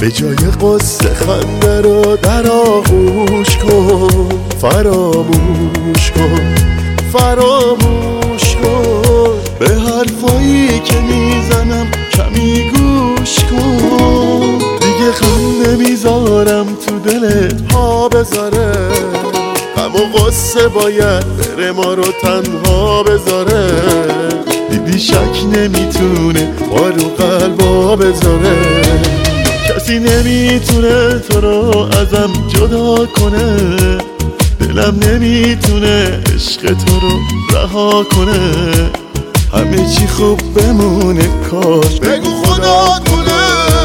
به جای قصه خنده رو در آغوش کن، فراموش کن، فراموش کن. به حرفایی که میزنم کمی گوش کن. دیگه غم نمیذارم تو دلت پا بذاره، غم و غصه باید بره ما رو تنها بذاره. دیدی شک نمیتونه ما رو قلبا بذاره. کسی نمیتونه تو رو ازم جدا کنه، دلم نمیتونه عشق تو رو رها کنه. همه چی خوب بمونه کاش بگو خدا کنه.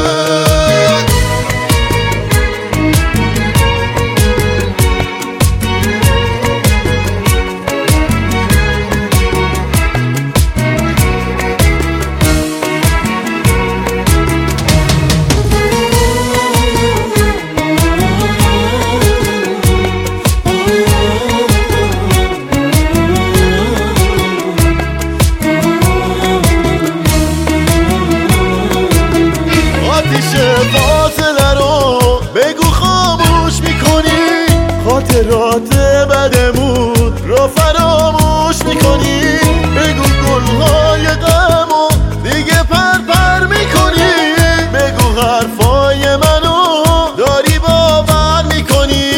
فاصله رو بگو خاموش میکنی، خاطرات بدمون رو فراموش میکنی. بگو گلهای غم و دیگه پر میکنی. بگو حرفای منو داری باور میکنی.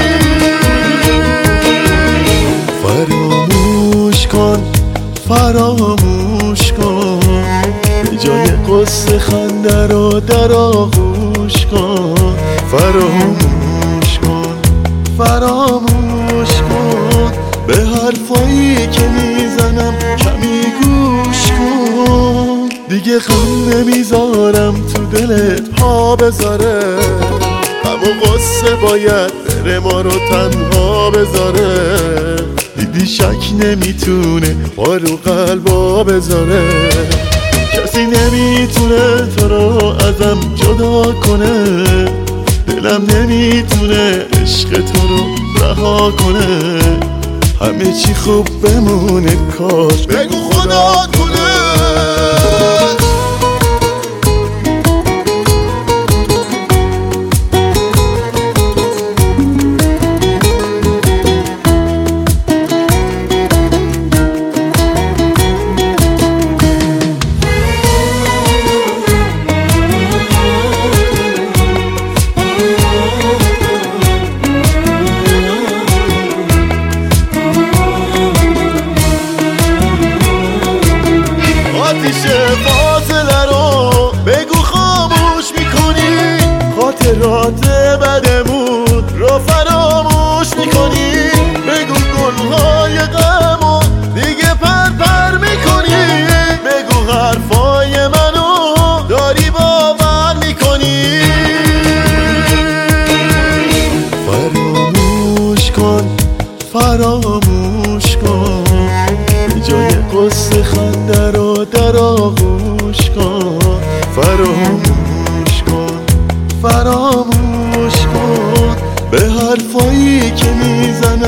فراموش کن، فراموش کن. به جای قصه خنده رو در آغوش کن. فراموش کن، فراموش کن. به حرفایی که میزنم کمی گوش کن. دیگه غم نمیذارم تو دلت پا بذاره، غم و غصه باید بره ما رو تنها بذاره. دیدی شک نمیتونه ما رو قلبا بذاره. کسی نمیتونه تو رو ازم جدا کنه، دلم نمیتونه عشق تو رو رها کنه. همه چی خوب بمونه کاش بگو خدا کنه. فاصله رو بگو خاموش میکنی، خاطرات بدمون رو فراموش میکنی. بگو گلهای غم و دیگه پر میکنی. بگو حرفای منو داری باور میکنی. فراموش کن، فراموش کن. به جای قصه خنده رو در آغوش کن. فراموش کن، فراموش کن. به حرفایی که میزنم